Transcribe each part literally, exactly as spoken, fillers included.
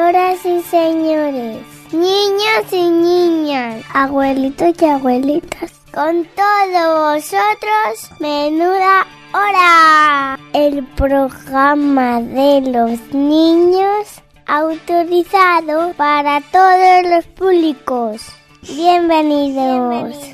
Señoras y señores, niños y niñas, abuelitos y abuelitas, con todos vosotros, Menuda Hora, el programa de los niños autorizado para todos los públicos. Bienvenidos. Bienvenidos.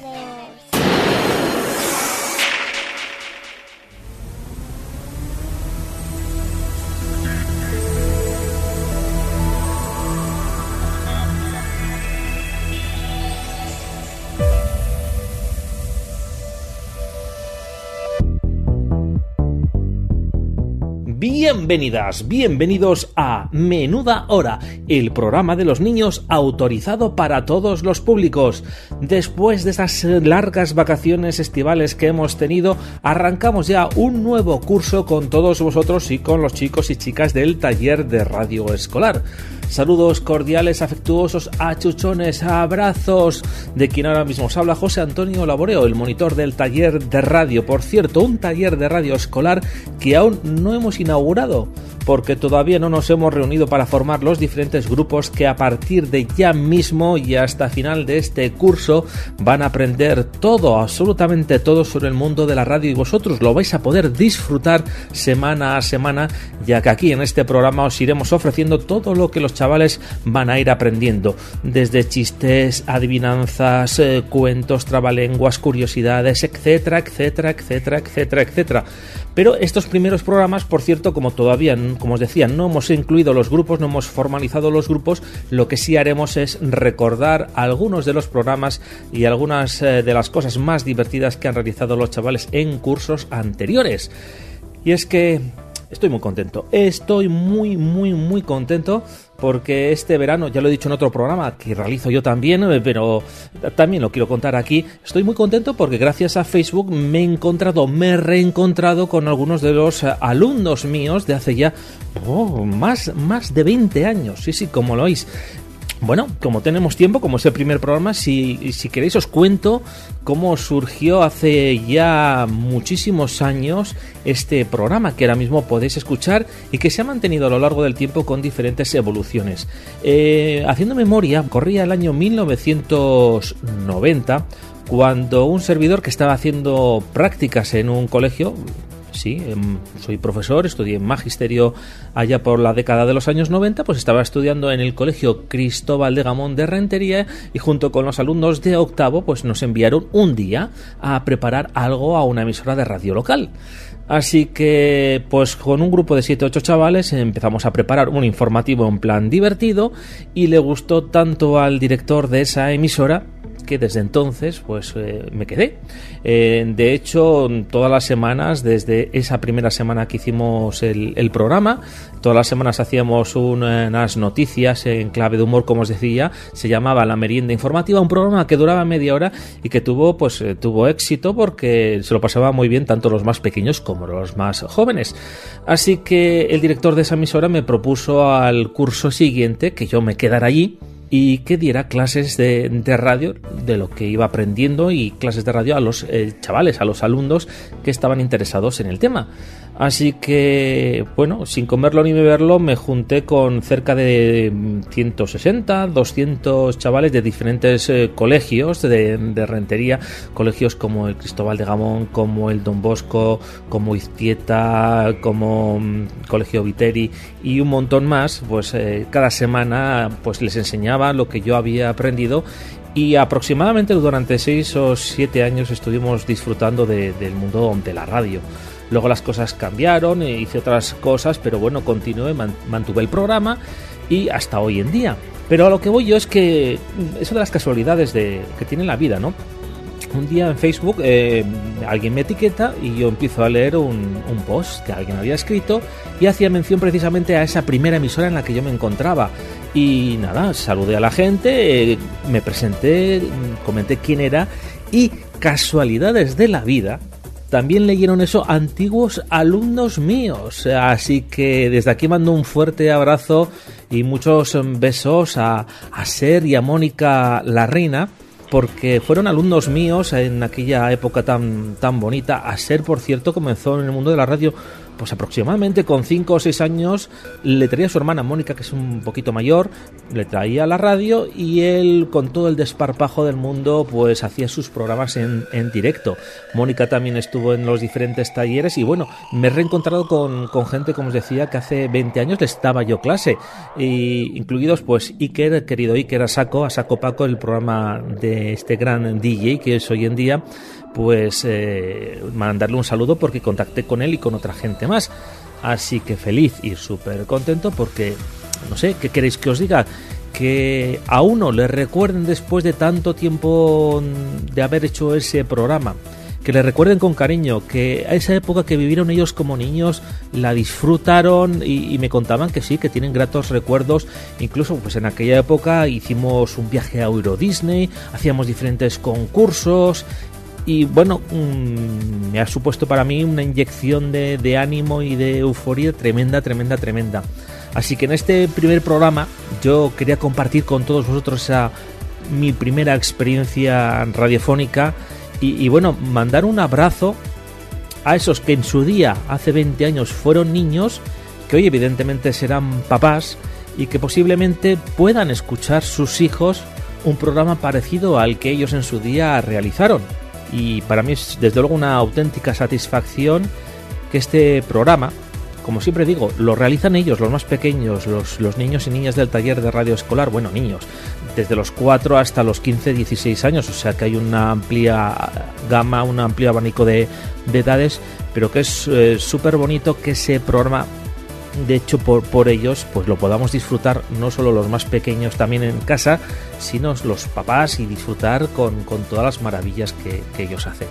Bienvenidas, bienvenidos a Menuda Hora, el programa de los niños autorizado para todos los públicos. Después de esas largas vacaciones estivales que hemos tenido, arrancamos ya un nuevo curso con todos vosotros y con los chicos y chicas del taller de radio escolar. Saludos cordiales, afectuosos, achuchones, abrazos de quien ahora mismo os habla, José Antonio Laboreo, el monitor del taller de radio. Por cierto, un taller de radio escolar que aún no hemos inaugurado, porque todavía no nos hemos reunido para formar los diferentes grupos que a partir de ya mismo y hasta final de este curso van a aprender todo, absolutamente todo sobre el mundo de la radio, y vosotros lo vais a poder disfrutar semana a semana, ya que aquí en este programa os iremos ofreciendo todo lo que los chavales van a ir aprendiendo, desde chistes, adivinanzas, eh, cuentos, trabalenguas, curiosidades, etcétera, etcétera, etcétera, etcétera, etcétera. Pero estos primeros programas, por cierto, como todavía, como os decía, no hemos incluido los grupos, no hemos formalizado los grupos, lo que sí haremos es recordar algunos de los programas y algunas eh, de las cosas más divertidas que han realizado los chavales en cursos anteriores. Y es que estoy muy contento, estoy muy, muy, muy contento porque este verano, ya lo he dicho en otro programa que realizo yo también, pero también lo quiero contar aquí, estoy muy contento porque gracias a Facebook me he encontrado, me he reencontrado con algunos de los alumnos míos de hace ya oh, más, más de veinte años, sí, sí, como lo oís. Bueno, como tenemos tiempo, como es el primer programa, si, si queréis os cuento cómo surgió hace ya muchísimos años este programa que ahora mismo podéis escuchar y que se ha mantenido a lo largo del tiempo con diferentes evoluciones. Eh, haciendo memoria, corría el año mil novecientos noventa, cuando un servidor que estaba haciendo prácticas en un colegio. Sí, soy profesor, estudié magisterio allá por la década de los años noventa, pues estaba estudiando en el colegio Cristóbal de Gamón de Rentería y junto con los alumnos de octavo pues nos enviaron un día a preparar algo a una emisora de radio local. Así que pues con un grupo de siete u ocho chavales empezamos a preparar un informativo en plan divertido y le gustó tanto al director de esa emisora que desde entonces pues eh, me quedé. Eh, de hecho, todas las semanas, desde esa primera semana que hicimos el, el programa, todas las semanas hacíamos unas noticias en clave de humor, como os decía, se llamaba La Merienda Informativa, un programa que duraba media hora y que tuvo pues eh, tuvo éxito porque se lo pasaba muy bien tanto los más pequeños como los más jóvenes. Así que el director de esa emisora me propuso al curso siguiente que yo me quedara allí y que diera clases de, de radio, de lo que iba aprendiendo, y clases de radio a los eh, chavales, a los alumnos que estaban interesados en el tema. Así que, bueno, sin comerlo ni beberlo, me junté con cerca de ciento sesenta, doscientos chavales de diferentes eh, colegios de, de Rentería, colegios como el Cristóbal de Gamón, como el Don Bosco, como Izquieta, como um, Colegio Viteri y un montón más. Pues eh, cada semana pues les enseñaba lo que yo había aprendido, y aproximadamente durante seis o siete años estuvimos disfrutando de, del mundo de la radio. Luego las cosas cambiaron, e hice otras cosas, pero bueno, continué, mantuve el programa y hasta hoy en día. Pero a lo que voy yo es que eso de las casualidades de, que tiene la vida, ¿no? Un día en Facebook eh, alguien me etiqueta y yo empiezo a leer un, un post que alguien había escrito y hacía mención precisamente a esa primera emisora en la que yo me encontraba. Y nada, saludé a la gente, eh, me presenté, comenté quién era, y casualidades de la vida, también leyeron eso antiguos alumnos míos. Así que desde aquí mando un fuerte abrazo y muchos besos a, a Ser y a Mónica la Reina, porque fueron alumnos míos en aquella época tan, tan bonita. A Ser, por cierto, comenzó en el mundo de la radio pues aproximadamente con cinco o seis años le traía a su hermana Mónica, que es un poquito mayor, le traía a la radio y él, con todo el desparpajo del mundo, pues hacía sus programas en, en directo. Mónica también estuvo en los diferentes talleres y bueno, me he reencontrado con, con gente, como os decía, que hace veinte años les daba yo clase, y incluidos pues Iker, querido Iker, a saco, a saco Paco, el programa de este gran D J que es hoy en día. Pues eh, mandarle un saludo porque contacté con él y con otra gente más. Así que feliz y súper contento porque, no sé, ¿qué queréis que os diga? Que a uno le recuerden después de tanto tiempo de haber hecho ese programa, que le recuerden con cariño, que a esa época que vivieron ellos como niños la disfrutaron y, y me contaban que sí, que tienen gratos recuerdos. Incluso pues en aquella época hicimos un viaje a Euro Disney, hacíamos diferentes concursos. Y bueno, mmm, me ha supuesto para mí una inyección de, de ánimo y de euforia tremenda, tremenda, tremenda. Así que en este primer programa yo quería compartir con todos vosotros esa mi primera experiencia radiofónica y, y bueno, mandar un abrazo a esos que en su día, hace veinte años, fueron niños, que hoy evidentemente serán papás y que posiblemente puedan escuchar sus hijos un programa parecido al que ellos en su día realizaron. Y para mí es desde luego una auténtica satisfacción que este programa, como siempre digo, lo realizan ellos, los más pequeños, los, los niños y niñas del taller de radio escolar, bueno, niños, desde los cuatro hasta los quince, dieciséis años, o sea que hay una amplia gama, un amplio abanico de, de edades, pero que es eh, súper bonito que ese programa, de hecho por, por ellos, pues lo podamos disfrutar no solo los más pequeños también en casa, sino los papás y disfrutar con, con todas las maravillas que, que ellos hacen.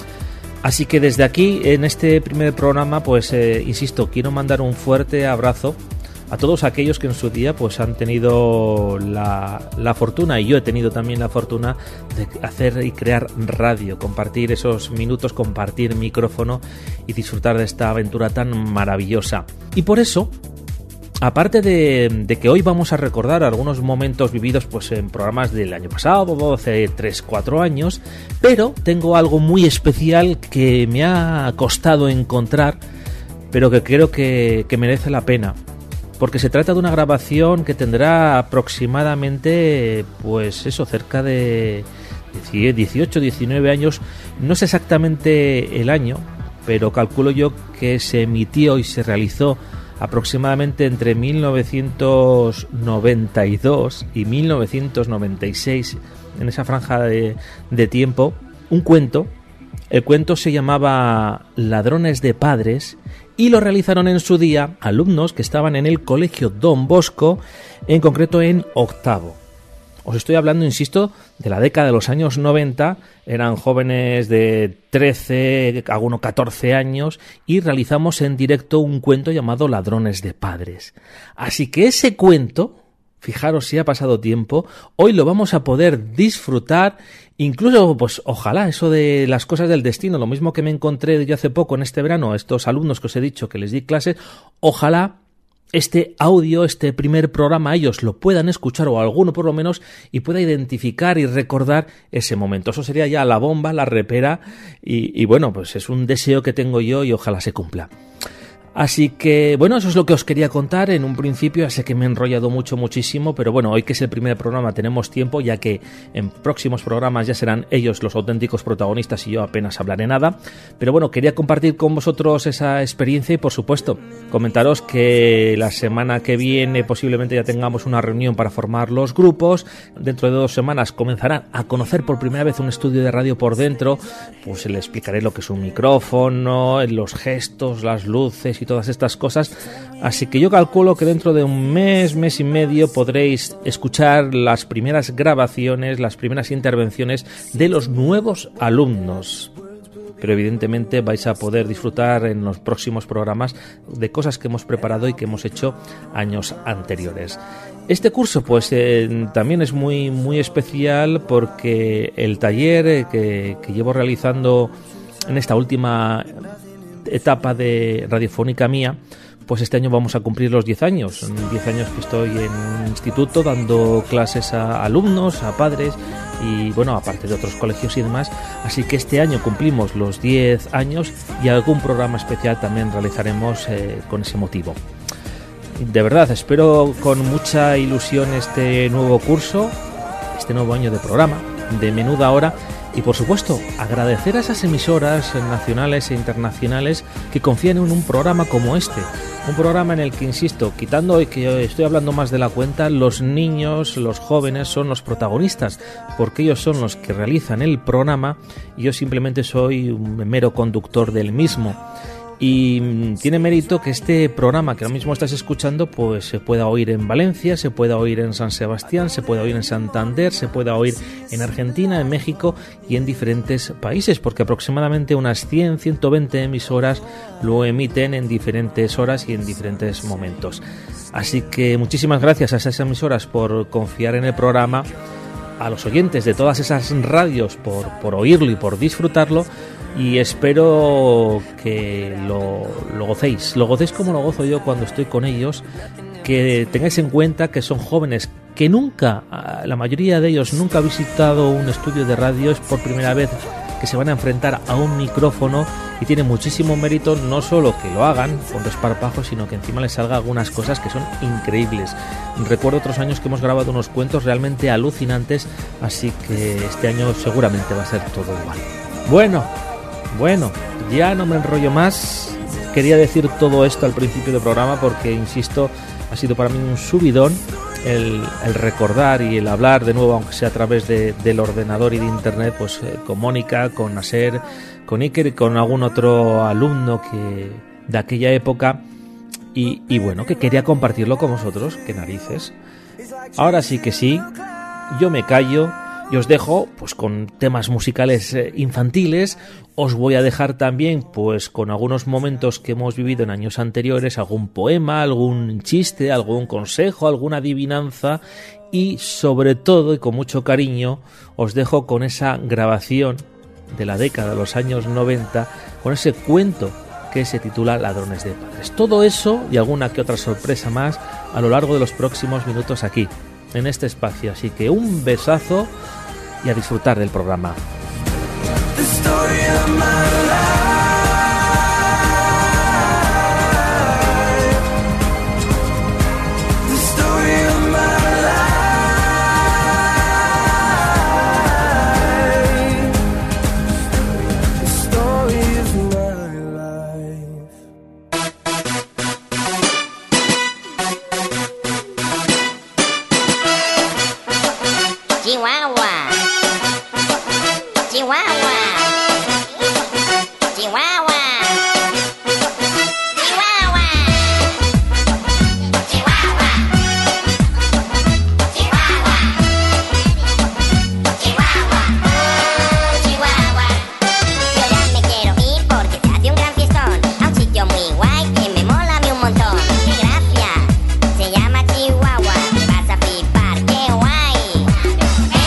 Así que desde aquí, en este primer programa, pues eh, insisto, quiero mandar un fuerte abrazo a todos aquellos que en su día pues han tenido la, la fortuna, y yo he tenido también la fortuna, de hacer y crear radio, compartir esos minutos, compartir micrófono y disfrutar de esta aventura tan maravillosa. Y por eso, aparte de, de que hoy vamos a recordar algunos momentos vividos pues en programas del año pasado, hace tres cuatro años, pero tengo algo muy especial que me ha costado encontrar, pero que creo que, que merece la pena. Porque se trata de una grabación que tendrá aproximadamente, pues eso, cerca de dieciocho, diecinueve años. No sé exactamente el año, pero calculo yo que se emitió y se realizó aproximadamente entre mil novecientos noventa y dos y mil novecientos noventa y seis, en esa franja de, de tiempo, un cuento. El cuento se llamaba Ladrones de Padres y lo realizaron en su día alumnos que estaban en el Colegio Don Bosco, en concreto en octavo. Os estoy hablando, insisto, de la década de los años noventa, eran jóvenes de trece, algunos catorce años, y realizamos en directo un cuento llamado Ladrones de Padres. Así que ese cuento, fijaros si ha pasado tiempo, hoy lo vamos a poder disfrutar, incluso, pues ojalá, eso de las cosas del destino, lo mismo que me encontré yo hace poco en este verano, a estos alumnos que os he dicho que les di clases, ojalá este audio, este primer programa, ellos lo puedan escuchar, o alguno por lo menos, y pueda identificar y recordar ese momento. Eso sería ya la bomba, la repera, y, y bueno, pues es un deseo que tengo yo y ojalá se cumpla. Así que, bueno, eso es lo que os quería contar en un principio. Ya sé que me he enrollado mucho, muchísimo, pero bueno, hoy que es el primer programa tenemos tiempo, ya que en próximos programas ya serán ellos los auténticos protagonistas y yo apenas hablaré nada. Pero bueno, quería compartir con vosotros esa experiencia y, por supuesto, comentaros que la semana que viene posiblemente ya tengamos una reunión para formar los grupos. Dentro de dos semanas comenzarán a conocer por primera vez un estudio de radio por dentro. Pues les explicaré lo que es un micrófono, los gestos, las luces y todas estas cosas, así que yo calculo que dentro de un mes, mes y medio podréis escuchar las primeras grabaciones, las primeras intervenciones de los nuevos alumnos. Pero evidentemente vais a poder disfrutar en los próximos programas de cosas que hemos preparado y que hemos hecho años anteriores. Este curso pues eh, también es muy, muy especial porque el taller eh, que, que llevo realizando en esta última etapa de radiofónica mía, pues este año vamos a cumplir los diez años. diez años que estoy en un instituto dando clases a alumnos, a padres y bueno, aparte de otros colegios y demás. Así que este año cumplimos los diez años y algún programa especial también realizaremos eh, con ese motivo. De verdad, espero con mucha ilusión este nuevo curso, este nuevo año de programa de Menuda Hora. Y por supuesto, agradecer a esas emisoras nacionales e internacionales que confían en un programa como este. Un programa en el que, insisto, quitando hoy que estoy hablando más de la cuenta, los niños, los jóvenes son los protagonistas, porque ellos son los que realizan el programa y yo simplemente soy un mero conductor del mismo. Y tiene mérito que este programa que ahora mismo estás escuchando pues se pueda oír en Valencia, se pueda oír en San Sebastián, se pueda oír en Santander, se pueda oír en Argentina, en México y en diferentes países, porque aproximadamente unas cien a ciento veinte emisoras lo emiten en diferentes horas y en diferentes momentos. Así que muchísimas gracias a esas emisoras por confiar en el programa, a los oyentes de todas esas radios por, por oírlo y por disfrutarlo. Y espero que lo, lo gocéis, lo gocéis como lo gozo yo cuando estoy con ellos, que tengáis en cuenta que son jóvenes que nunca, la mayoría de ellos nunca ha visitado un estudio de radio, es por primera vez que se van a enfrentar a un micrófono y tiene muchísimo mérito no solo que lo hagan con desparpajo, sino que encima les salga algunas cosas que son increíbles. Recuerdo otros años que hemos grabado unos cuentos realmente alucinantes, así que este año seguramente va a ser todo igual. Bueno, Bueno, ya no me enrollo más. Quería decir todo esto al principio del programa porque, insisto, ha sido para mí un subidón el, el recordar y el hablar de nuevo, aunque sea a través de, del ordenador y de internet, pues eh, con Mónica, con Naser, con Iker y con algún otro alumno que de aquella época y, y bueno, que quería compartirlo con vosotros, qué narices. Ahora sí que sí, yo me callo. Y os dejo pues con temas musicales eh, infantiles. Os voy a dejar también pues con algunos momentos que hemos vivido en años anteriores, algún poema, algún chiste, algún consejo, alguna adivinanza y sobre todo y con mucho cariño os dejo con esa grabación de la década de los años noventa, con ese cuento que se titula Ladrones de Padres. Todo eso y alguna que otra sorpresa más a lo largo de los próximos minutos aquí, en este espacio. Así que un besazo y a disfrutar del programa.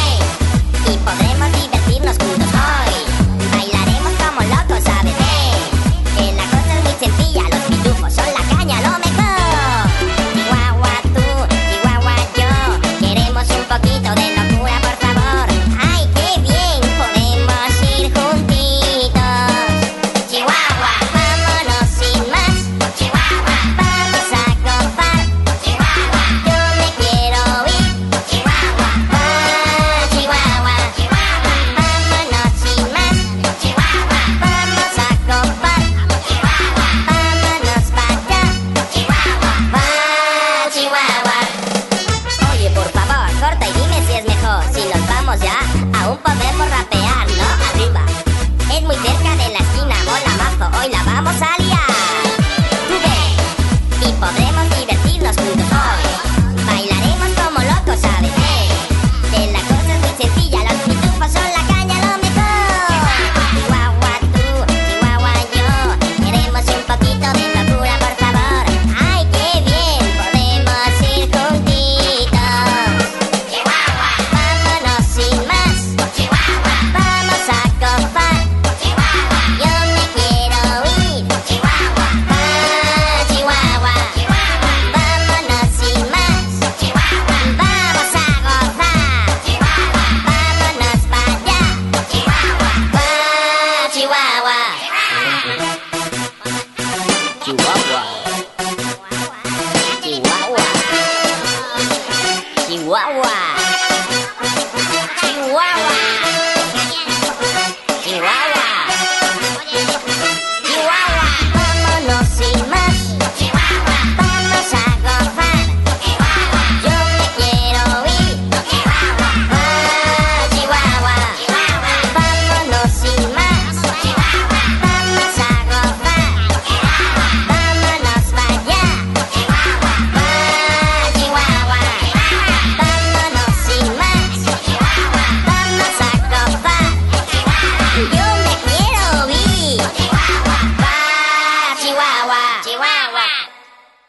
Podremos divertirnos juntos hoy. Bailaremos como locos, ¿sabes? Hey.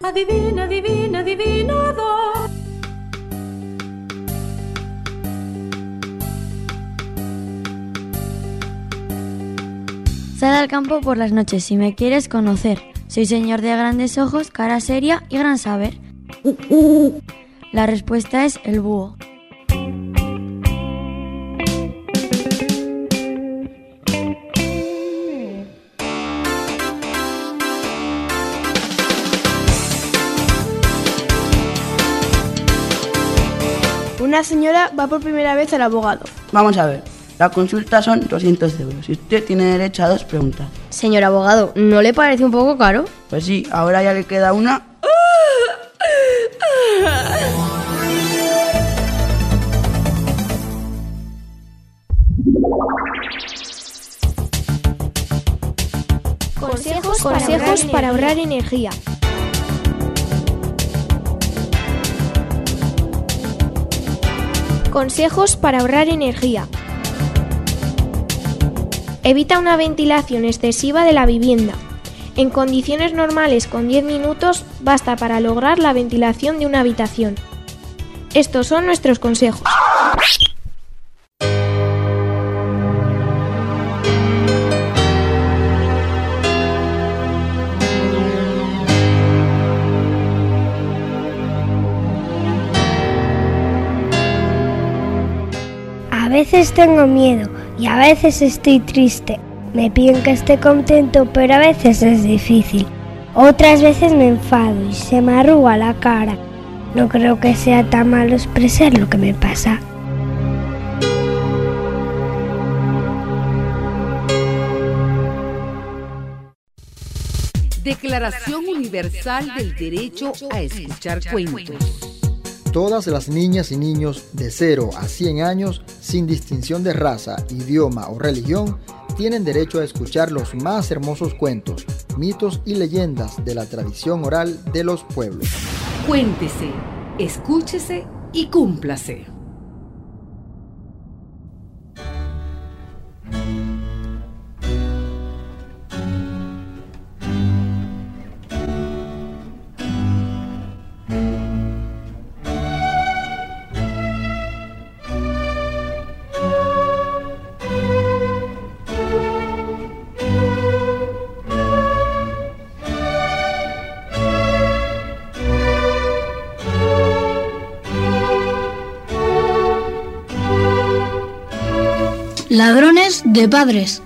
Adivina, adivina, adivinador. Sal al campo por las noches si me quieres conocer. Soy señor de grandes ojos, cara seria y gran saber. La respuesta es el búho. Una señora va por primera vez al abogado. Vamos a ver, la consulta son doscientos euros y usted tiene derecho a dos preguntas. Señor abogado, ¿no le parece un poco caro? Pues sí, ahora ya le queda una. Consejos, Consejos para ahorrar energía. Consejos para ahorrar energía. Evita una ventilación excesiva de la vivienda. En condiciones normales, con diez minutos basta para lograr la ventilación de una habitación. Estos son nuestros consejos. A veces tengo miedo y a veces estoy triste. Me piden que esté contento, pero a veces es difícil. Otras veces me enfado y se me arruga la cara. No creo que sea tan malo expresar lo que me pasa. Declaración Universal del Derecho a Escuchar Cuentos. Todas las niñas y niños de cero a cien años, sin distinción de raza, idioma o religión, tienen derecho a escuchar los más hermosos cuentos, mitos y leyendas de la tradición oral de los pueblos. Cuéntese, escúchese y cúmplase. Ladrones de padres.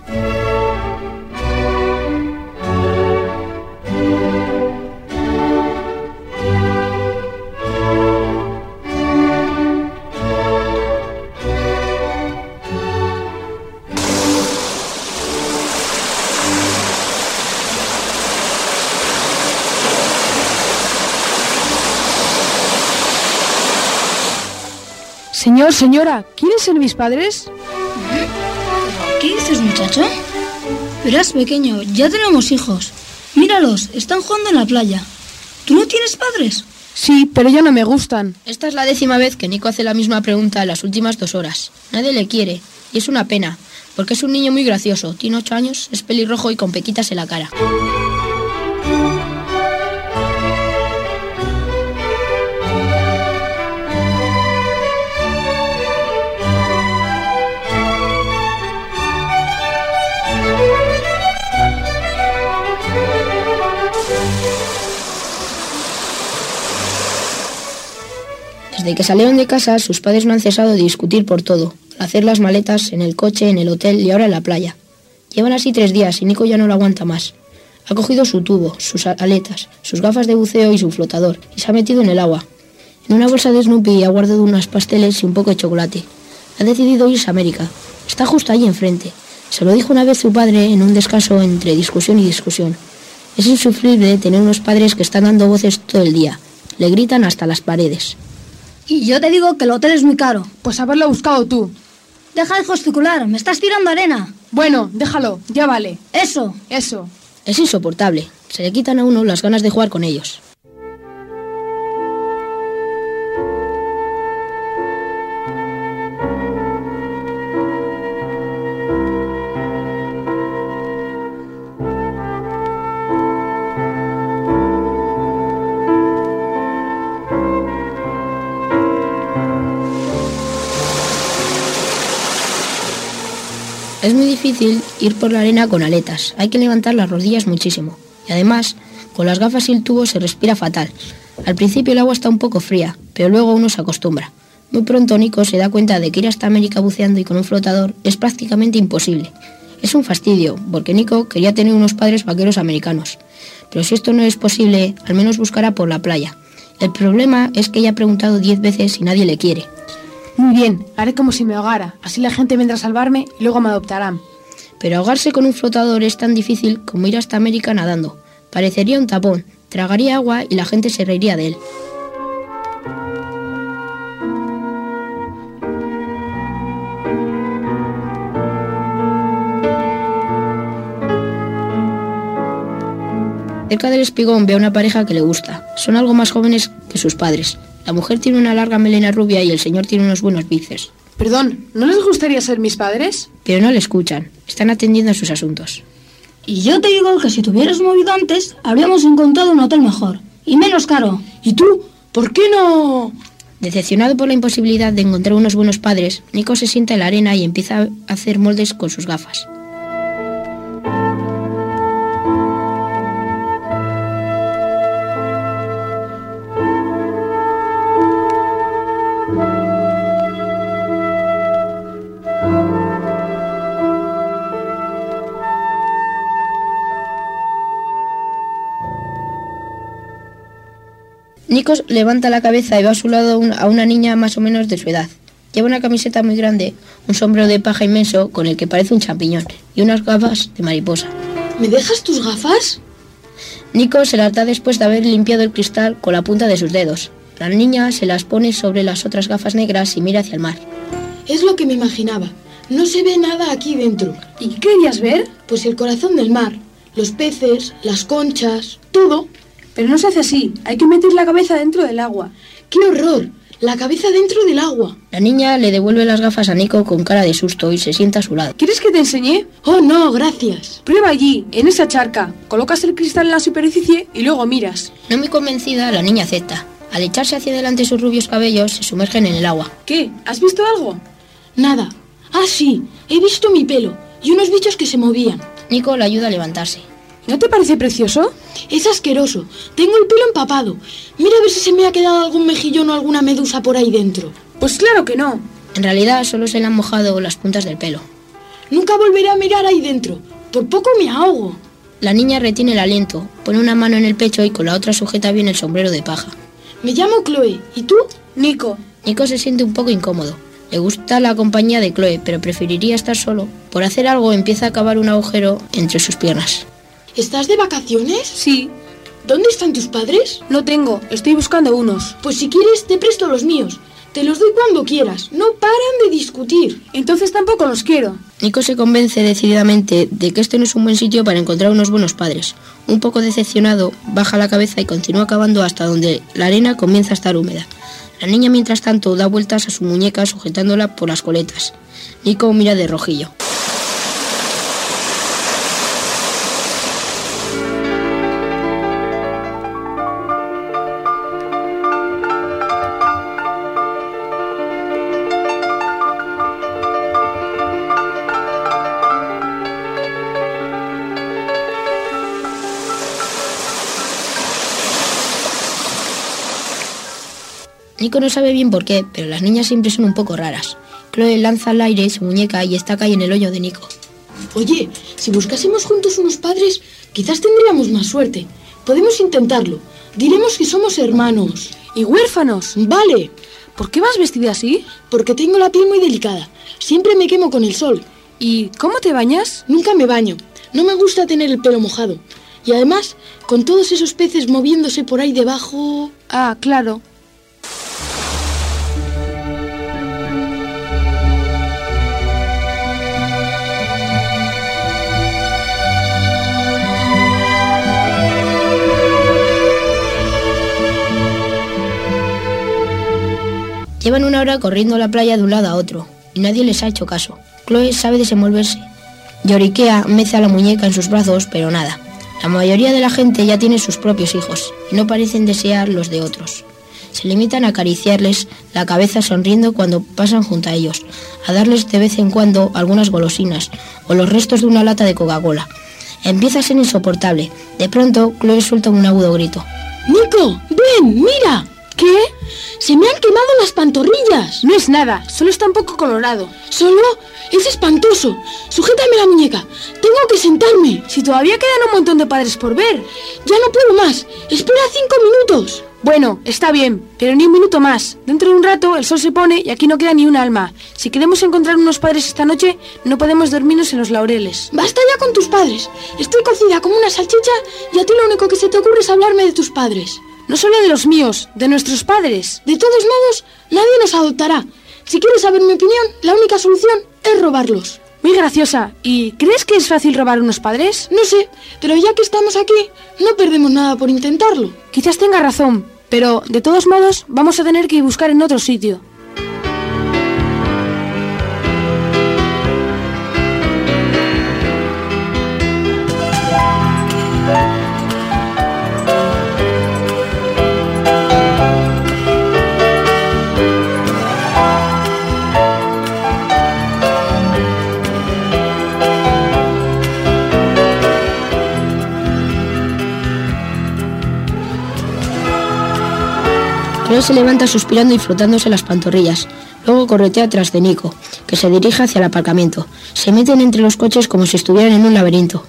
Señor, señora, ¿quiénes son mis padres? ¿Qué dices, muchacho? Verás, pequeño, ya tenemos hijos. Míralos, están jugando en la playa. ¿Tú no tienes padres? Sí, pero ya no me gustan. Esta es la décima vez que Nico hace la misma pregunta en las últimas dos horas. Nadie le quiere, y es una pena, porque es un niño muy gracioso. Tiene ocho años, es pelirrojo y con pequitas en la cara. Desde que salieron de casa, sus padres no han cesado de discutir por todo, hacer las maletas en el coche, en el hotel y ahora en la playa. Llevan así tres días y Nico ya no lo aguanta más. Ha cogido su tubo, sus aletas, sus gafas de buceo y su flotador y se ha metido en el agua. En una bolsa de Snoopy ha guardado unos pasteles y un poco de chocolate. Ha decidido irse a América. Está justo allí enfrente. Se lo dijo una vez su padre en un descanso entre discusión y discusión. Es insufrible tener unos padres que están dando voces todo el día. Le gritan hasta las paredes. Y yo te digo que el hotel es muy caro. Pues haberlo buscado tú. Deja de gesticular, me estás tirando arena. Bueno, déjalo, ya vale. Eso. Eso. Es insoportable. Se le quitan a uno las ganas de jugar con ellos. difícil ir por la arena con aletas, hay que levantar las rodillas muchísimo. Y además, con las gafas y el tubo se respira fatal. Al principio el agua está un poco fría, pero luego uno se acostumbra. Muy pronto Nico se da cuenta de que ir hasta América buceando y con un flotador es prácticamente imposible. Es un fastidio, porque Nico quería tener unos padres vaqueros americanos. Pero si esto no es posible, al menos buscará por la playa. El problema es que ella ha preguntado diez veces y nadie le quiere. Muy bien, haré como si me ahogara. Así la gente vendrá a salvarme y luego me adoptarán. Pero ahogarse con un flotador es tan difícil como ir hasta América nadando. Parecería un tapón, tragaría agua y la gente se reiría de él. Cerca del espigón ve a una pareja que le gusta. Son algo más jóvenes que sus padres. La mujer tiene una larga melena rubia y el señor tiene unos buenos bíceps. Perdón, ¿no les gustaría ser mis padres? Pero no le escuchan. Están atendiendo a sus asuntos. Y yo te digo que si te hubieras movido antes, habríamos encontrado un hotel mejor. Y menos caro. ¿Y tú? ¿Por qué no...? Decepcionado por la imposibilidad de encontrar unos buenos padres, Nico se sienta en la arena y empieza a hacer moldes con sus gafas. Nico levanta la cabeza y va a su lado a una niña más o menos de su edad. Lleva una camiseta muy grande, un sombrero de paja inmenso con el que parece un champiñón y unas gafas de mariposa. ¿Me dejas tus gafas? Nico se las da después de haber limpiado el cristal con la punta de sus dedos. La niña se las pone sobre las otras gafas negras y mira hacia el mar. Es lo que me imaginaba. No se ve nada aquí dentro. ¿Y qué querías ver? Pues el corazón del mar, los peces, las conchas, todo. Pero no se hace así, hay que meter la cabeza dentro del agua. ¡Qué horror! La cabeza dentro del agua. La niña le devuelve las gafas a Nico con cara de susto y se sienta a su lado. ¿Quieres que te enseñe? Oh, no, gracias. Prueba allí, en esa charca. Colocas el cristal en la superficie y luego miras. No muy convencida, la niña acepta. Al echarse hacia adelante sus rubios cabellos, se sumergen en el agua. ¿Qué? ¿Has visto algo? Nada. Ah, sí, he visto mi pelo y unos bichos que se movían. Nico la ayuda a levantarse. ¿No te parece precioso? Es asqueroso. Tengo el pelo empapado. Mira a ver si se me ha quedado algún mejillón o alguna medusa por ahí dentro. Pues claro que no. En realidad solo se le han mojado las puntas del pelo. Nunca volveré a mirar ahí dentro. Por poco me ahogo. La niña retiene el aliento, pone una mano en el pecho y con la otra sujeta bien el sombrero de paja. Me llamo Chloe. ¿Y tú? Nico. Nico se siente un poco incómodo. Le gusta la compañía de Chloe, pero preferiría estar solo. Por hacer algo empieza a cavar un agujero entre sus piernas. ¿Estás de vacaciones? Sí. ¿Dónde están tus padres? No tengo, estoy buscando unos. Pues si quieres te presto los míos. Te los doy cuando quieras. No paran de discutir. Entonces tampoco los quiero. Nico se convence decididamente de que este no es un buen sitio para encontrar unos buenos padres. Un poco decepcionado, baja la cabeza y continúa cavando hasta donde la arena comienza a estar húmeda. La niña, mientras tanto, da vueltas a su muñeca sujetándola por las coletas. Nico mira de rojillo. Nico no sabe bien por qué, pero las niñas siempre son un poco raras. Chloe lanza al aire su muñeca y esta cae en el hoyo de Nico. Oye, si buscásemos juntos unos padres, quizás tendríamos más suerte. Podemos intentarlo. Diremos que somos hermanos. ¿Y huérfanos? Vale. ¿Por qué vas vestida así? Porque tengo la piel muy delicada. Siempre me quemo con el sol. ¿Y cómo te bañas? Nunca me baño. No me gusta tener el pelo mojado. Y además, con todos esos peces moviéndose por ahí debajo... Ah, claro. Llevan una hora corriendo a la playa de un lado a otro, y nadie les ha hecho caso. Chloe sabe desenvolverse. Lloriquea, mece a la muñeca en sus brazos, pero nada. La mayoría de la gente ya tiene sus propios hijos, y no parecen desear los de otros. Se limitan a acariciarles la cabeza sonriendo cuando pasan junto a ellos, a darles de vez en cuando algunas golosinas o los restos de una lata de Coca-Cola. Empieza a ser insoportable. De pronto, Chloe suelta un agudo grito. ¡Nico, ven, mira! ¿Qué? ¡Se me han quemado las pantorrillas! No es nada, solo está un poco colorado. ¿Solo? ¡Es espantoso! ¡Sujétame la muñeca! ¡Tengo que sentarme! Si todavía quedan un montón de padres por ver. ¡Ya no puedo más! ¡Espera cinco minutos! Bueno, está bien, pero ni un minuto más. Dentro de un rato el sol se pone y aquí no queda ni un alma. Si queremos encontrar unos padres esta noche, no podemos dormirnos en los laureles. ¡Basta ya con tus padres! Estoy cocida como una salchicha y a ti lo único que se te ocurre es hablarme de tus padres. No solo de los míos, de nuestros padres. De todos modos, nadie nos adoptará. Si quieres saber mi opinión, la única solución es robarlos. Muy graciosa. ¿Y crees que es fácil robar unos padres? No sé, pero ya que estamos aquí, no perdemos nada por intentarlo. Quizás tenga razón, pero de todos modos vamos a tener que buscar en otro sitio. Chloe se levanta suspirando y frotándose las pantorrillas. Luego corretea tras de Nico, que se dirige hacia el aparcamiento. Se meten entre los coches como si estuvieran en un laberinto.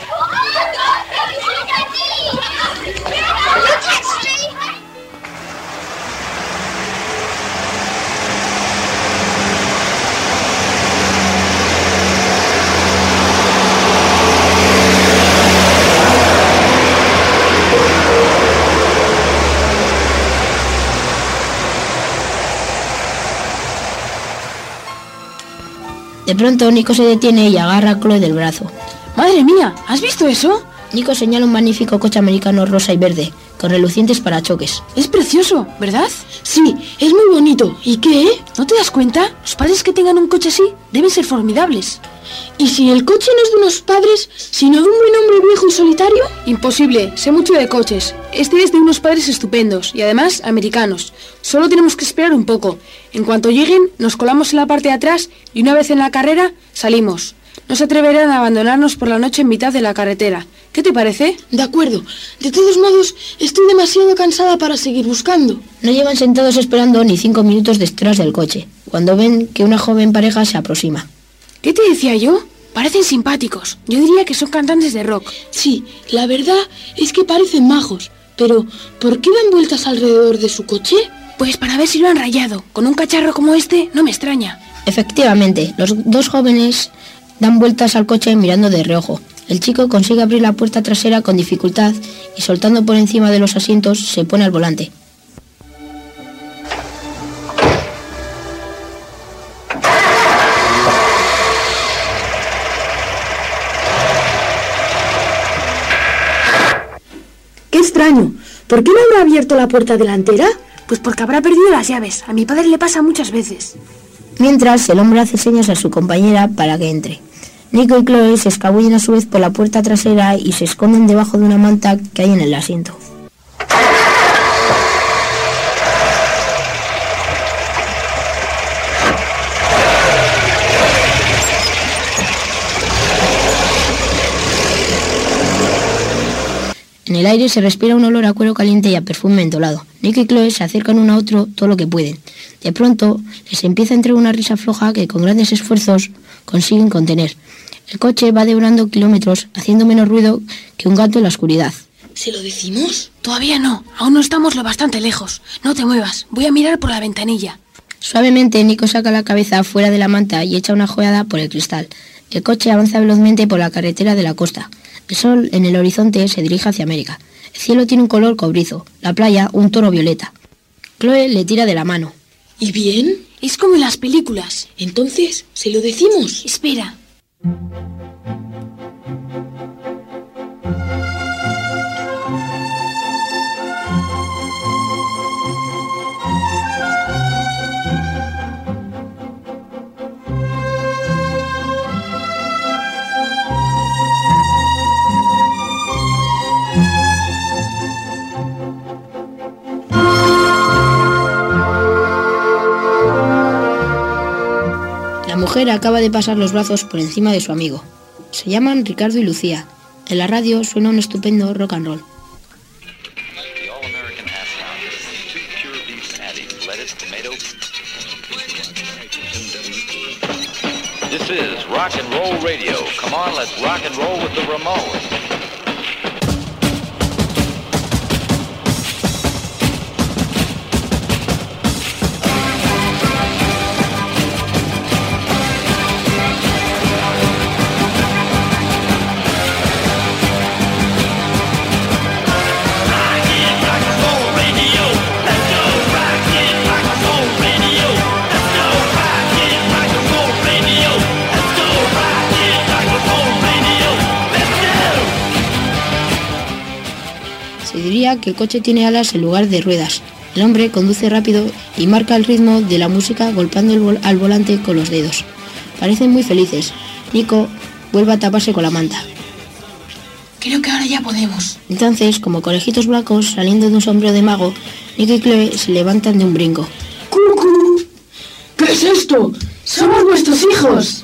De pronto, Nico se detiene y agarra a Chloe del brazo. ¡Madre mía! ¿Has visto eso? Nico señala un magnífico coche americano rosa y verde, con relucientes parachoques. Es precioso, ¿verdad? Sí, es muy bonito. ¿Y qué? ¿No te das cuenta? Los padres que tengan un coche así deben ser formidables. ¿Y si el coche no es de unos padres, sino de un buen hombre viejo y solitario? Imposible, sé mucho de coches. Este es de unos padres estupendos y además americanos. Solo tenemos que esperar un poco. En cuanto lleguen, nos colamos en la parte de atrás y una vez en la carrera, salimos. No se atreverán a abandonarnos por la noche en mitad de la carretera. ¿Qué te parece? De acuerdo. De todos modos, estoy demasiado cansada para seguir buscando. No llevan sentados esperando ni cinco minutos detrás del coche, cuando ven que una joven pareja se aproxima. ¿Qué te decía yo? Parecen simpáticos. Yo diría que son cantantes de rock. Sí, la verdad es que parecen majos. Pero, ¿por qué dan vueltas alrededor de su coche? Pues para ver si lo han rayado. Con un cacharro como este, no me extraña. Efectivamente, los dos jóvenes dan vueltas al coche mirando de reojo. El chico consigue abrir la puerta trasera con dificultad y soltando por encima de los asientos se pone al volante. ¡Qué extraño! ¿Por qué no habrá abierto la puerta delantera? Pues porque habrá perdido las llaves. A mi padre le pasa muchas veces. Mientras, el hombre hace señas a su compañera para que entre. Nico y Chloe se escabullen a su vez por la puerta trasera y se esconden debajo de una manta que hay en el asiento. En el aire se respira un olor a cuero caliente y a perfume mentolado. Nico y Chloe se acercan uno a otro todo lo que pueden. De pronto, les empieza a entrar una risa floja que con grandes esfuerzos consiguen contener. El coche va devorando kilómetros, haciendo menos ruido que un gato en la oscuridad. ¿Se lo decimos? Todavía no, aún no estamos lo bastante lejos. No te muevas, voy a mirar por la ventanilla. Suavemente, Nico saca la cabeza fuera de la manta y echa una ojeada por el cristal. El coche avanza velozmente por la carretera de la costa. El sol en el horizonte se dirige hacia América. El cielo tiene un color cobrizo, la playa un tono violeta. Chloe le tira de la mano. ¿Y bien? Es como en las películas. Entonces, ¿se lo decimos? Espera. mujer acaba de pasar los brazos por encima de su amigo. Se llaman Ricardo y Lucía. En la radio suena un estupendo rock and roll. This is Rock and Roll Radio. Come on, let's rock and roll with the Ramones. Que el coche tiene alas en lugar de ruedas. El hombre conduce rápido y marca el ritmo de la música golpeando el vol- al volante con los dedos. Parecen muy felices. Nico vuelve a taparse con la manta. Creo que ahora ya podemos. Entonces, como conejitos blancos saliendo de un sombrero de mago, Nico y Chloe se levantan de un brinco. ¡Cucu! ¿Qué es esto? ¡Somos vuestros hijos!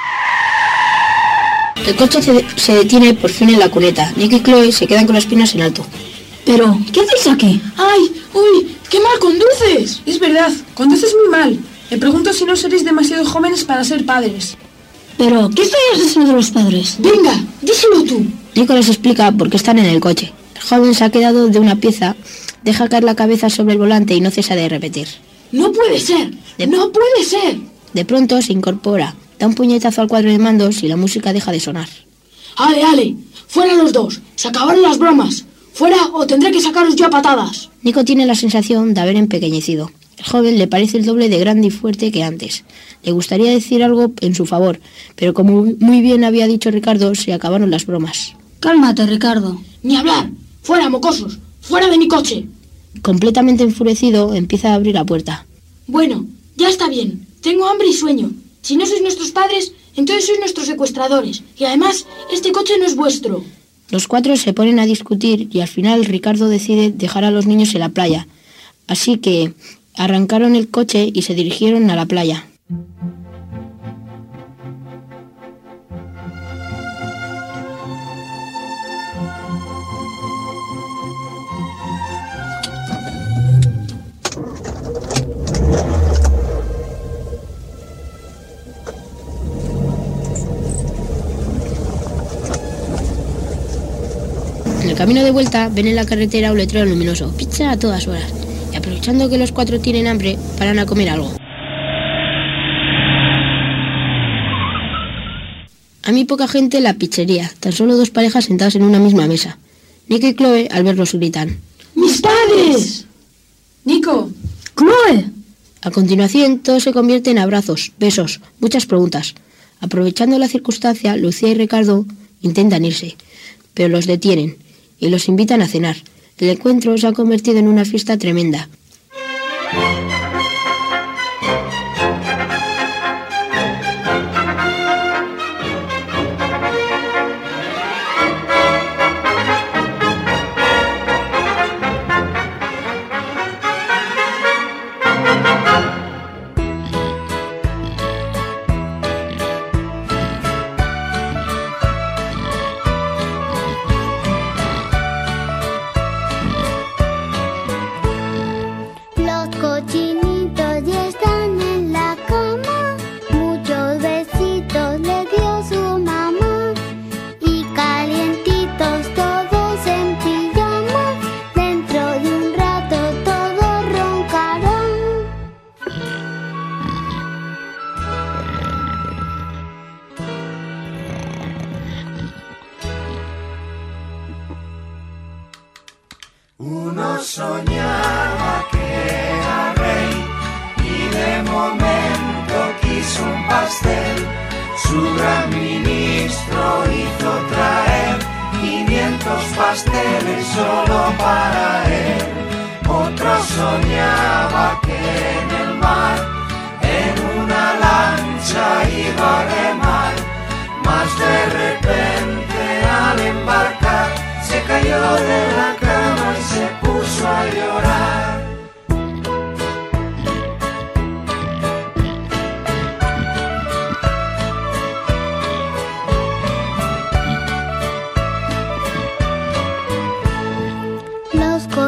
El coche se, se detiene por fin en la cuneta. Nico y Chloe se quedan con las piernas en alto. Pero, ¿qué hacéis aquí? ¡Ay! ¡Uy! ¡Qué mal conduces! Es verdad, conduces muy mal. Me pregunto si no seréis demasiado jóvenes para ser padres. Pero, ¿qué estáis haciendo los padres? Venga, díselo tú. Nico les explica por qué están en el coche. El joven se ha quedado de una pieza, deja caer la cabeza sobre el volante y no cesa de repetir. ¡No puede ser! De, ¡No puede ser! De pronto se incorpora, da un puñetazo al cuadro de mandos y la música deja de sonar. ¡Ale, ale! ¡Fuera los dos! ¡Se acabaron las bromas! ¡Fuera o tendré que sacaros yo a patadas! Nico tiene la sensación de haber empequeñecido. El joven le parece el doble de grande y fuerte que antes. Le gustaría decir algo en su favor, pero como muy bien había dicho Ricardo, se acabaron las bromas. Cálmate, Ricardo. ¡Ni hablar! ¡Fuera, mocosos! ¡Fuera de mi coche! Completamente enfurecido, empieza a abrir la puerta. Bueno, ya está bien. Tengo hambre y sueño. Si no sois nuestros padres, entonces sois nuestros secuestradores. Y además, este coche no es vuestro. Los cuatro se ponen a discutir y al final Ricardo decide dejar a los niños en la playa. Así que arrancaron el coche y se dirigieron a la playa. En el camino de vuelta ven en la carretera un letrero luminoso, pizza a todas horas, y aprovechando que los cuatro tienen hambre, paran a comer algo. A mí poca gente en la pizzería, tan solo dos parejas sentadas en una misma mesa. Nico y Chloe al verlos gritan: ¡Mis padres! ¡Nico! ¡Chloe! A continuación todo se convierte en abrazos, besos, muchas preguntas. Aprovechando la circunstancia, Lucía y Ricardo intentan irse, pero los detienen y los invitan a cenar. El encuentro se ha convertido en una fiesta tremenda. Uno soñaba que era rey y de momento quiso un pastel. Su gran ministro hizo traer quinientos pasteles solo para él. Otro soñaba que en el mar, en una lancha iba a remar, mas de repente al embarcar se cayó de la cama y se puso a llorar.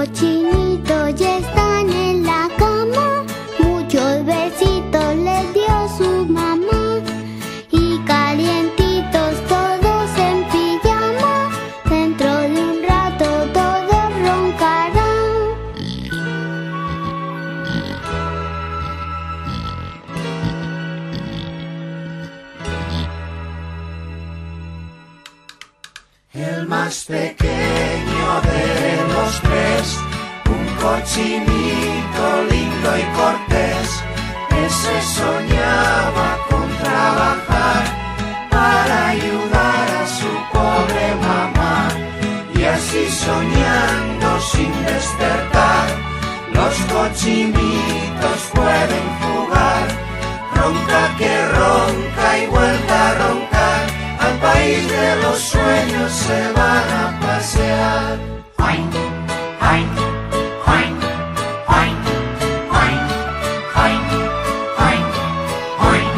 cochinitos ya están en la cama, muchos besitos les dio su mamá y calientitos todos en pijama, dentro de un rato todos roncarán. El más pequeño de los tres, un cochinito lindo y cortés, ese soñaba con trabajar para ayudar a su pobre mamá. Y así soñando sin despertar, los cochinitos pueden jugar. Ronca que ronca y vuelta a roncar, al país de los sueños se van a pasear. Juan, Juan, Juan, Juan, Juan, Juan, Juan, Juan.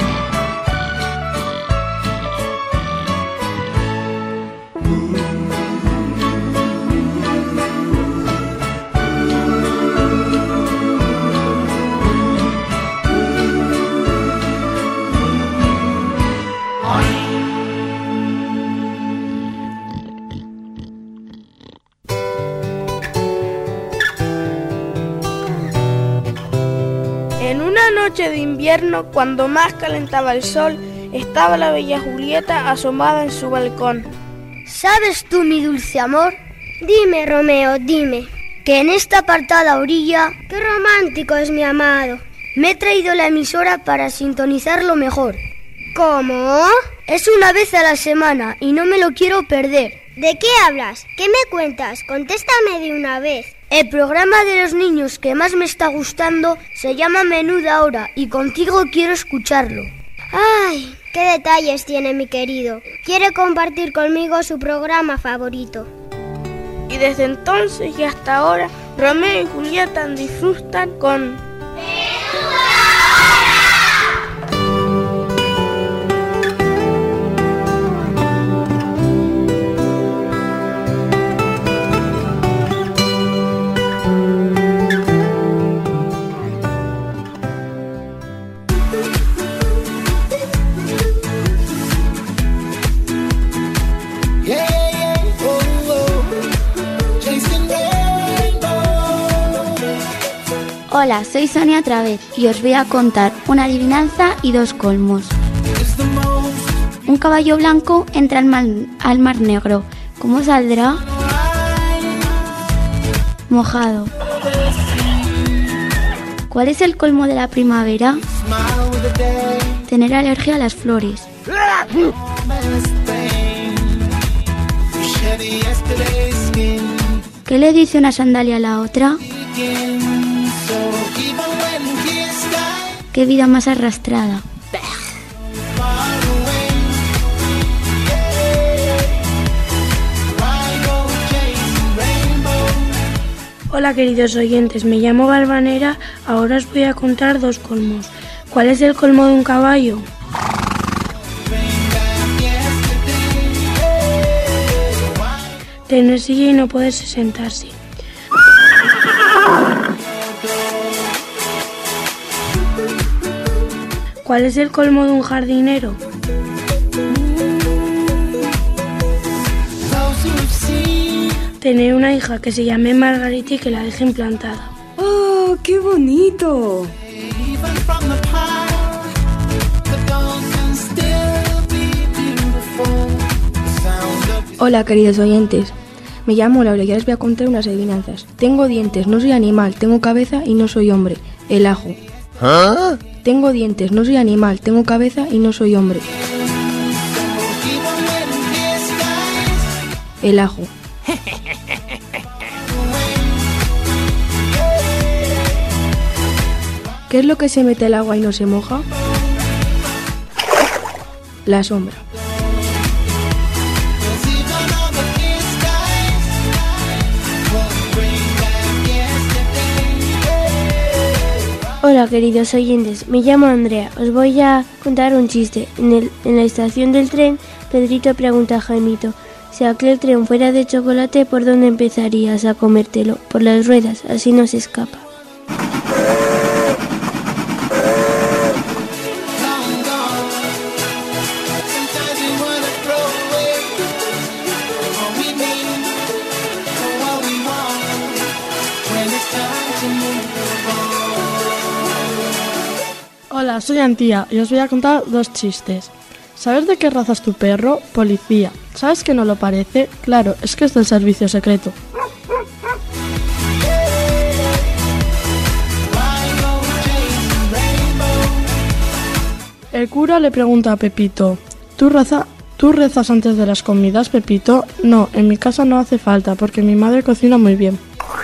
En una noche de invierno, cuando más calentaba el sol, estaba la bella Julieta asomada en su balcón. ¿Sabes tú, mi dulce amor? Dime, Romeo, dime, que en esta apartada orilla, qué romántico es mi amado. Me he traído la emisora para sintonizarlo mejor. ¿Cómo? Es una vez a la semana y no me lo quiero perder. ¿De qué hablas? ¿Qué me cuentas? Contéstame de una vez. El programa de los niños que más me está gustando se llama Menuda Hora y contigo quiero escucharlo. ¡Ay! ¡Qué detalles tiene mi querido! Quiere compartir conmigo su programa favorito. Y desde entonces y hasta ahora, Romeo y Julieta disfrutan con... Hola, soy Sonia otra vez y os voy a contar una adivinanza y dos colmos. Un caballo blanco entra al mar, al mar Negro. ¿Cómo saldrá? Mojado. ¿Cuál es el colmo de la primavera? Tener alergia a las flores. ¿Qué le dice una sandalia a la otra? ¡Qué vida más arrastrada! Hola queridos oyentes, me llamo Galvanera, ahora os voy a contar dos colmos. ¿Cuál es el colmo de un caballo? Tener silla y no poderse sentarse. ¿Cuál es el colmo de un jardinero? Tener una hija que se llame Margarita y que la dejen plantada. ¡Oh, qué bonito! Hola queridos oyentes, me llamo Laura y ahora os voy a contar unas adivinanzas. Tengo dientes, no soy animal, tengo cabeza y no soy hombre. El ajo. ¿Ah? Tengo dientes, no soy animal, tengo cabeza y no soy hombre. El ajo. ¿Qué es lo que se mete al agua y no se moja? La sombra. Hola queridos oyentes, me llamo Andrea, os voy a contar un chiste. En, el, en la estación del tren, Pedrito pregunta a Jaimito, Si aquel tren fuera de chocolate, ¿por dónde empezarías a comértelo? Por las ruedas, así no se escapa. Hola, soy Antía y os voy a contar dos chistes. ¿Sabes de qué raza es tu perro? Policía. ¿Sabes que no lo parece? Claro, es que es del servicio secreto. El cura le pregunta a Pepito, ¿tú, raza, ¿tú rezas antes de las comidas, Pepito? No, en mi casa no hace falta porque mi madre cocina muy bien.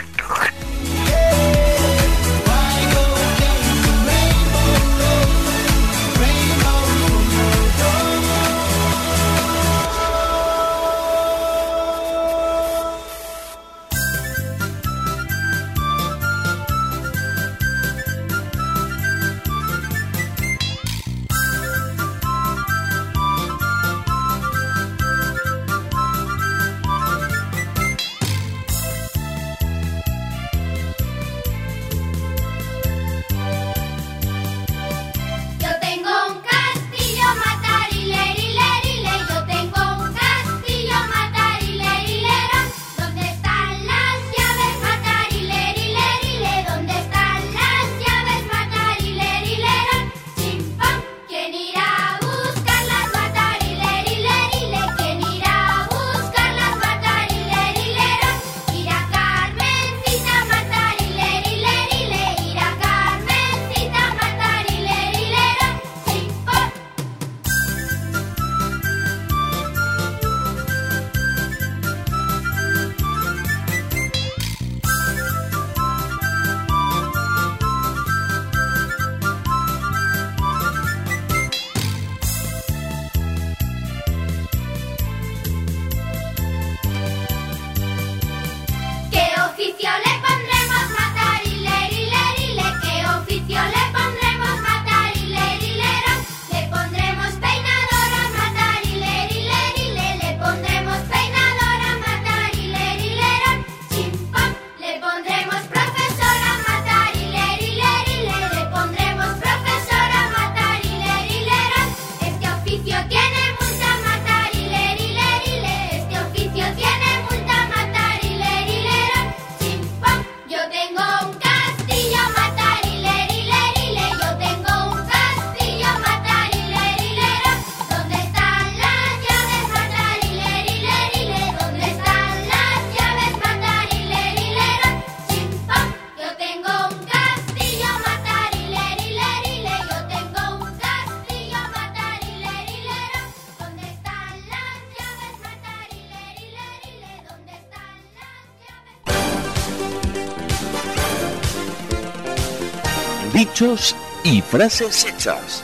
Dichos y frases hechas.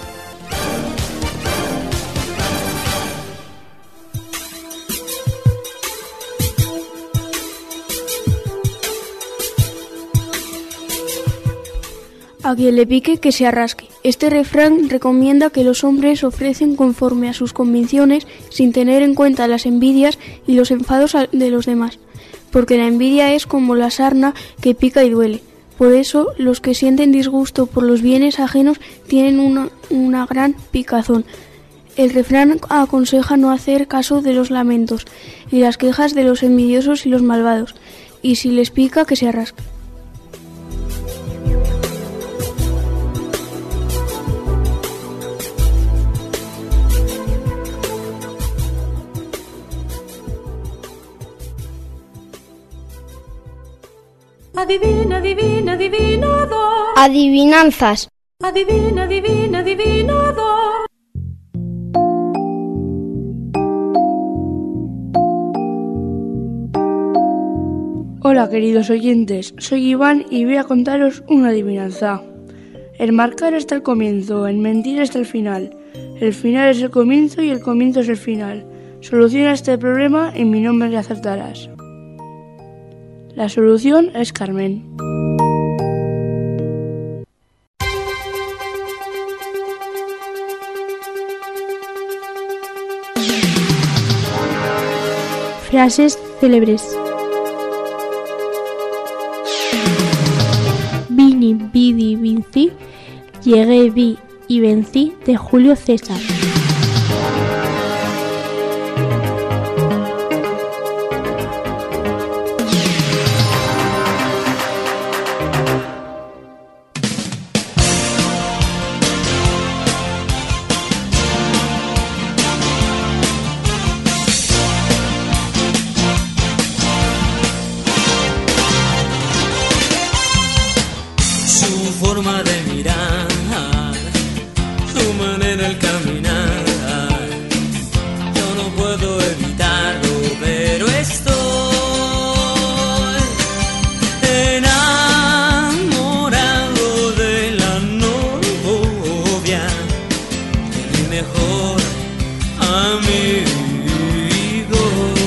A quien le pique, que se arrasque. Este refrán recomienda que los hombres ofrecen conforme a sus convicciones sin tener en cuenta las envidias y los enfados de los demás, porque la envidia es como la sarna que pica y duele. Por eso, los que sienten disgusto por los bienes ajenos tienen una, una gran picazón. El refrán aconseja no hacer caso de los lamentos y las quejas de los envidiosos y los malvados, y si les pica, que se arrasque. Adivina, adivina, adivinador. Adivinanzas. Adivina, adivina, adivinador. Hola queridos oyentes, soy Iván y voy a contaros una adivinanza. El marcar está el comienzo, el mentir está el final. El final es el comienzo y el comienzo es el final. Soluciona este problema y mi nombre le acertarás. La solución es Carmen. Frases célebres. Vini, vidi, vinci, llegué, vi y vencí, de Julio César. Forma de mirar, su manera al caminar, yo no puedo evitarlo, pero estoy enamorado de la novia, de mi mejor amigo.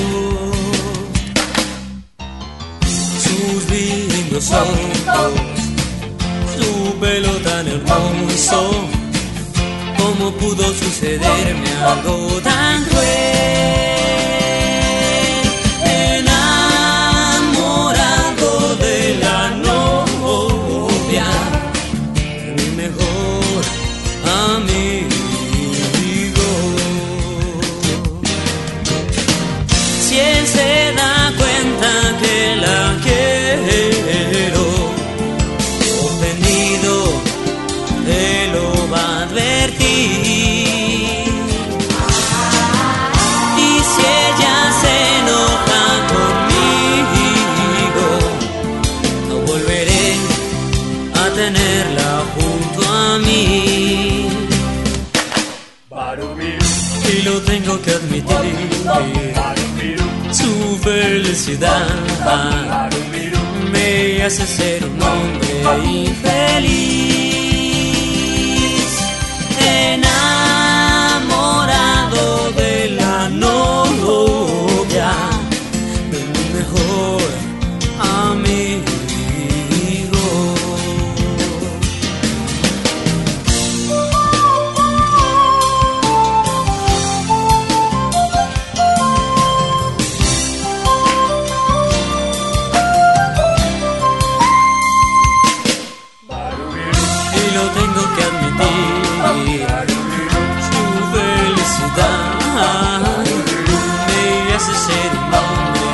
Sus lindos ojos, su pelo tan hermoso, ¿cómo pudo sucederme algo tan cruel? Enamorado de la novia, de mi mejor amigo. Si él se da cuenta que la quiero, él lo va a advertir. Y si ella se enoja conmigo, no volveré a tenerla junto a mí. Y lo tengo que admitir, su felicidad me hace ser un hombre infeliz, enamorado de la novia, de mi mejor amigo. Me hace ser un hombre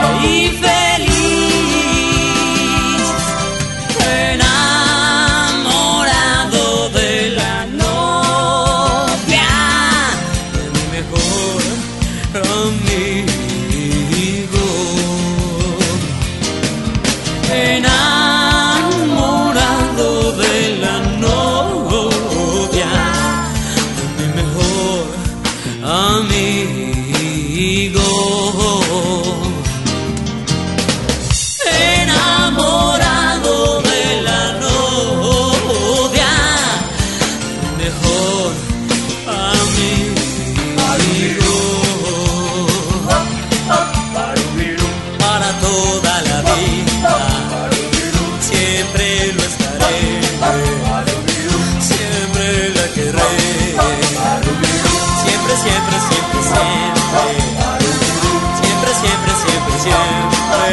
infeliz, enamorado de la novia, de mi mejor amigo. Enamorado de la novia, de mi mejor amigo. Enamorado de la novia, mejor amigo. Para toda la vida, siempre lo estaré, siempre la querré. Siempre, siempre, siempre, siempre. Siempre, siempre, siempre, siempre.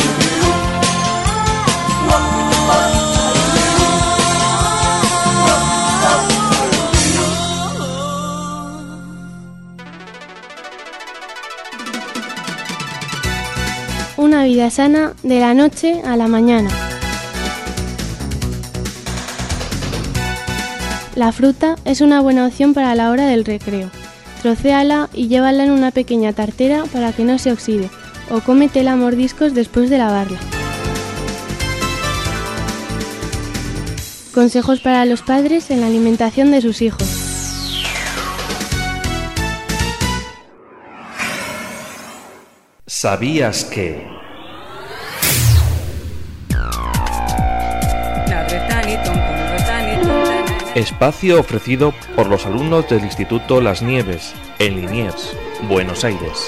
Una vida sana de la noche a la mañana. La fruta es una buena opción para la hora del recreo. Trocéala y llévala en una pequeña tartera para que no se oxide, o cómetela a mordiscos después de lavarla. Consejos para los padres en la alimentación de sus hijos. ¿Sabías que? Espacio ofrecido por los alumnos del Instituto Las Nieves, en Liniers, Buenos Aires.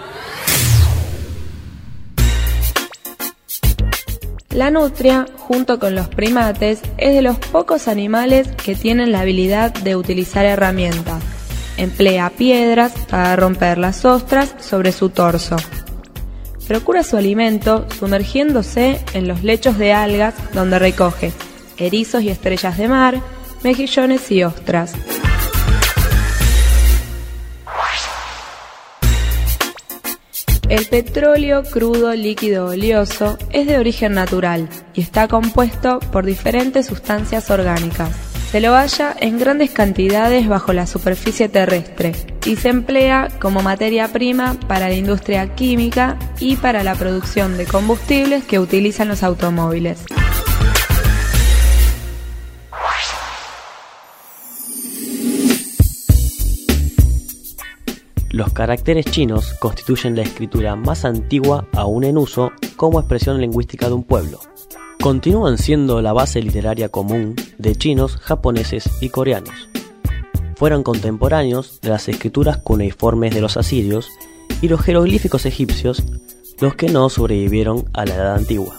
La nutria, junto con los primates, es de los pocos animales que tienen la habilidad de utilizar herramientas. Emplea piedras para romper las ostras sobre su torso. procura su alimento sumergiéndose en los lechos de algas donde recoge erizos y estrellas de mar, mejillones y ostras. El petróleo crudo líquido oleoso es de origen natural y está compuesto por diferentes sustancias orgánicas. Se lo halla en grandes cantidades bajo la superficie terrestre y se emplea como materia prima para la industria química y para la producción de combustibles que utilizan los automóviles. Los caracteres chinos constituyen la escritura más antigua aún en uso como expresión lingüística de un pueblo. Continúan siendo la base literaria común de chinos, japoneses y coreanos. Fueron contemporáneos de las escrituras cuneiformes de los asirios y los jeroglíficos egipcios, los que no sobrevivieron a la Edad Antigua.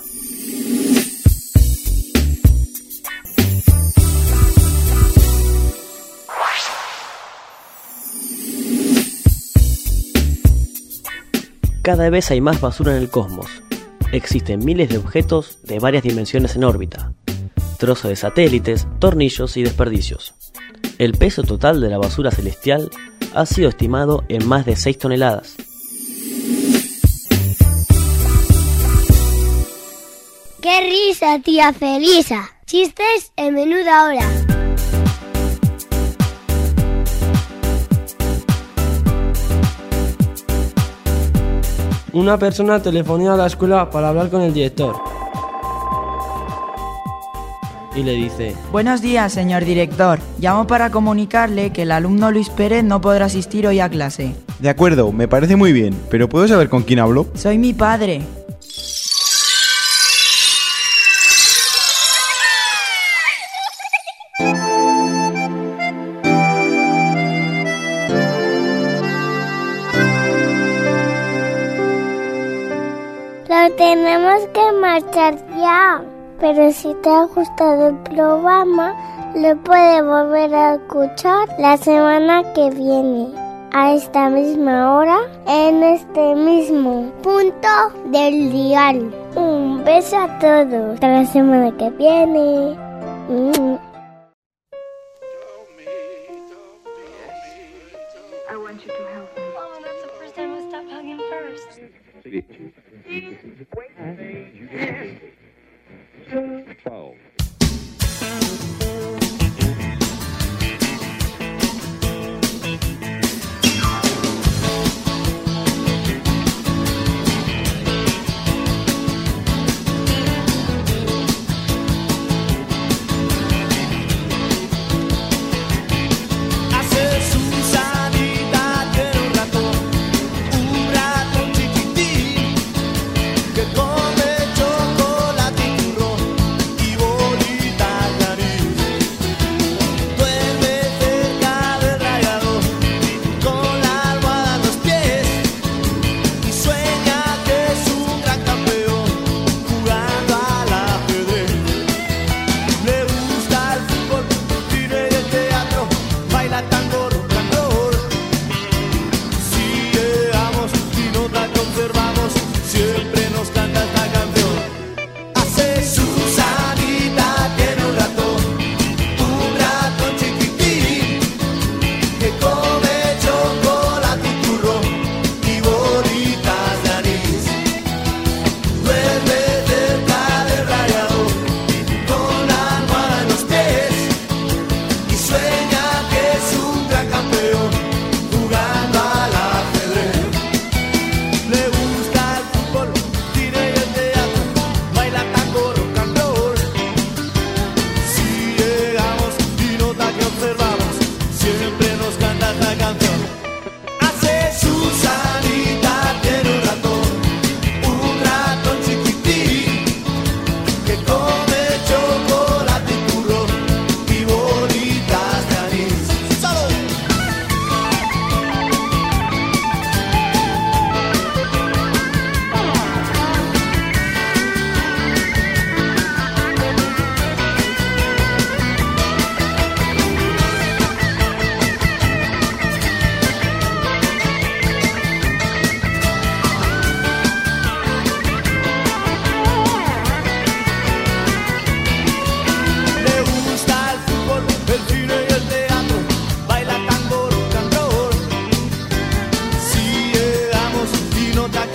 Cada vez hay más basura en el cosmos. Existen miles de objetos de varias dimensiones en órbita, trozos de satélites, tornillos y desperdicios. El peso total de la basura celestial ha sido estimado en más de seis toneladas. ¡Qué risa, tía Felisa! Chistes en menuda hora. Una persona telefonea a la escuela para hablar con el director y le dice: Buenos días, señor director. Llamo para comunicarle que el alumno Luis Pérez no podrá asistir hoy a clase. De acuerdo, me parece muy bien, pero ¿puedo saber con quién hablo? Soy mi padre. Lo tenemos que marchar ya. Pero si te ha gustado el programa, lo puedes volver a escuchar la semana que viene, a esta misma hora, en este mismo punto del dial. Un beso a todos. Hasta la semana que viene. Mm. I want you to help me. Oh, that's the first time I stopped hugging first. twelve. Hace Susanita tiene un ratón, un ratón chiquitín que come chocolate.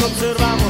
observamos